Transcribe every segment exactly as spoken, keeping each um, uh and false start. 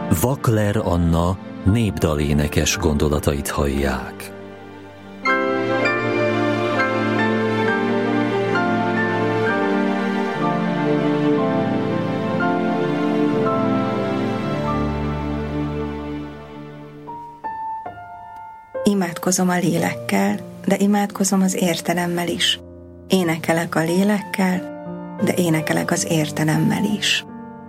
Vakler Anna népdalénekes gondolatait hallják. Imádkozom a lélekkel, de imádkozom az értelemmel is. Énekelek a lélekkel, de énekelek az értelemmel is.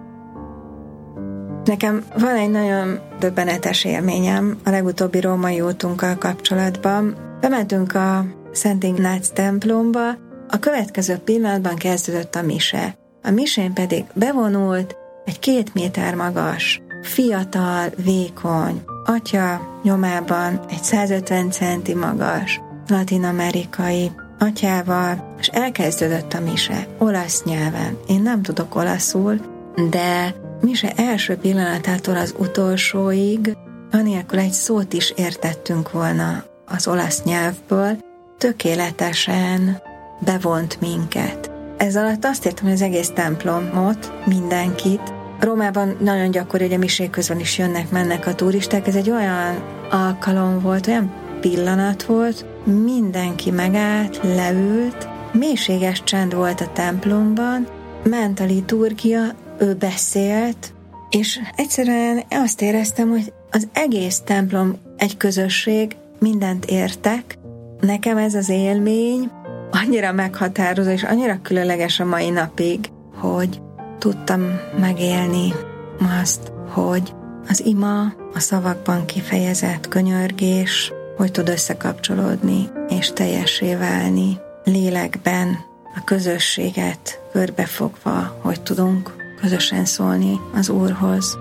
Nekem van egy nagyon döbbenetes élményem a legutóbbi római útunkkal kapcsolatban. Bementünk a Szent Ignác templomba, a következő pillanatban kezdődött a mise. A misén pedig bevonult egy két méter magas, fiatal, vékony, atya nyomában egy százötven centi magas, latin-amerikai atyával, és elkezdődött a mise olasz nyelven. Én nem tudok olaszul, de mise első pillanatától az utolsóig, anélkül egy szót is értettünk volna az olasz nyelvből, tökéletesen bevont minket. Ez alatt azt értem, hogy az egész templomot, mindenkit. Rómában nagyon gyakori, hogy a misék közben is jönnek-mennek a turisták. Ez egy olyan alkalom volt, olyan pillanat volt, mindenki megállt, leült, mélységes csend volt a templomban, ment a liturgia, ő beszélt, és egyszerűen azt éreztem, hogy az egész templom egy közösség, mindent értek. Nekem ez az élmény annyira meghatározó, és annyira különleges a mai napig, hogy tudtam megélni azt, hogy az ima, a szavakban kifejezett könyörgés, hogy tud összekapcsolódni és teljessé válni lélekben, a közösséget körbefogva, hogy tudunk közösen szólni az Úrhoz.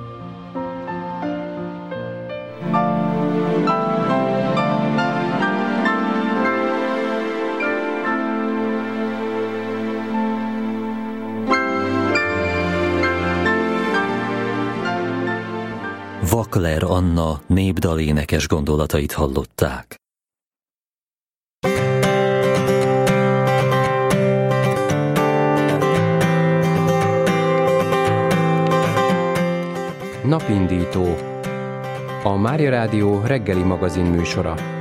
Vakler Anna népdalénekes gondolatait hallották. Napindító. A Mária Rádió reggeli magazin műsora.